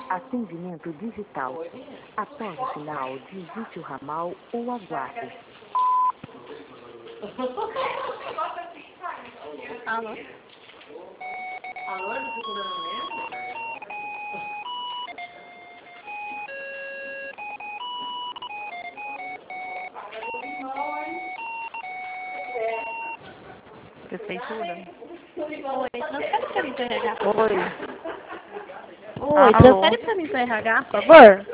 Atendimento digital. Após o sinal, digite o ramal ou aguarde. Alô? Alô, é do funcionamento? Prefeitura. Oi, transfere pra mim pro RH. Oi. Oi, Alô? transfere pra mim pro RH, por favor.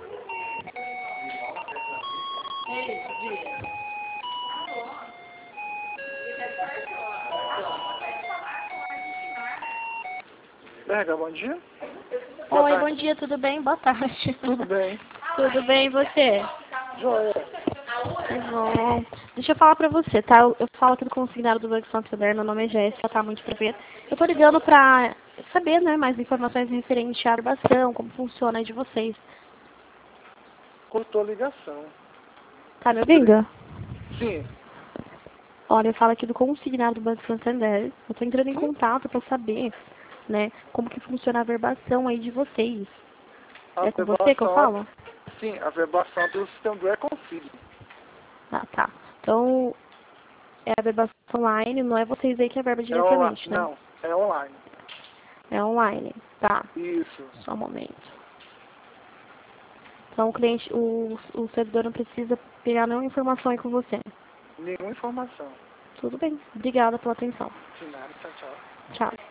RH, bom dia. Oi, bom dia, tudo bem? Boa tarde. Tudo bem. Tudo bem, e você? Joia. Que bom. Deixa eu falar pra você, tá? Eu falo aqui do consignado do Banco Santander, meu nome é Jéssica, tá? Muito prazer. Eu tô ligando pra saber, né, mais informações referentes à armação, como funciona aí de vocês. Cortou a ligação. Tá me ouvindo? Sim. Olha, eu falo aqui do consignado do Banco Santander. Eu tô entrando em contato pra saber, né, como que funciona a verbação aí de vocês. A É com você que eu falo? Sim, a verbação do sistema do Econfig. Ah, tá. Então, é a verbação online, não é vocês aí que é verba diretamente, né? Não, é online. É online. Tá. Isso. Só um momento. Então, o cliente, o servidor não precisa pegar nenhuma informação aí com você. Nenhuma informação. Tudo bem. Obrigada pela atenção. De nada, tchau, tchau. Tchau.